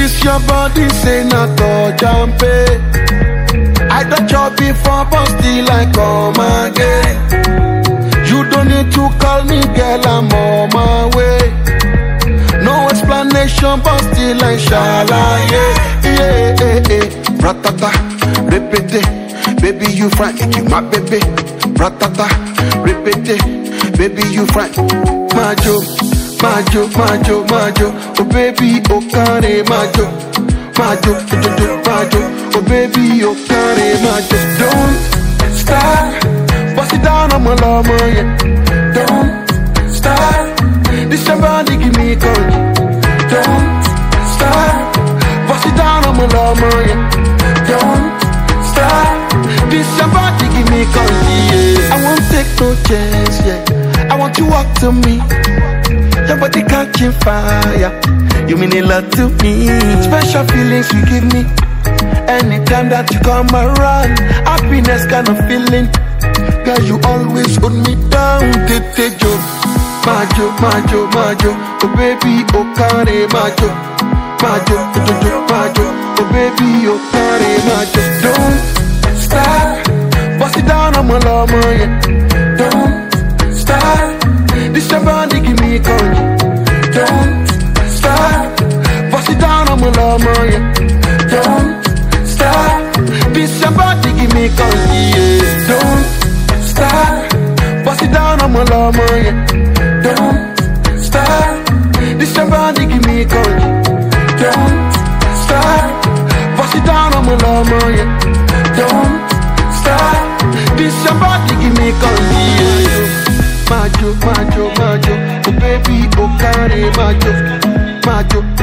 This your body say not to jump it. I don't chop before, but still I come again. You don't need to call me, girl, I'm on my way. No explanation, but still I shall Ratata, repeat it. Baby, you fine, you my baby. Ratata, repeat it. Baby, you fine. Majo, majo, majo, majo. Oh baby, oh kare, majo. Majo, majo. Oh baby, oh kare, majo. Don't stop, bust it down on my love, yeah. Don't stop, this your body give me courage. Don't stop, bust it down on my love, yeah. Don't stop, this your body give me courage, yeah. I won't take no chance, yeah. I want you walk to me. Your body catching fire. You mean a lot to me. Special feelings you give me. Anytime that you come around, happiness kind of feeling. Girl, you always hold me down. Tetejo, majo, majo, majo. Oh baby, oh kare, majo. Majo, majo. Oh baby, oh kare, majo. Don't stop, bust it down on my love, yeah. Don't stop, this your body give me courage. Don't stop, bust it down on my love, yeah. Don't stop, this your body give me courage, yeah. Don't stop, bust it down on my love, yeah. Don't stop, this your body give me courage. Don't stop, bust it down on my love, yeah. Don't stop, this your body give me courage, yeah. Majo, majo, majo, oh baby, oh kare, majo, majo.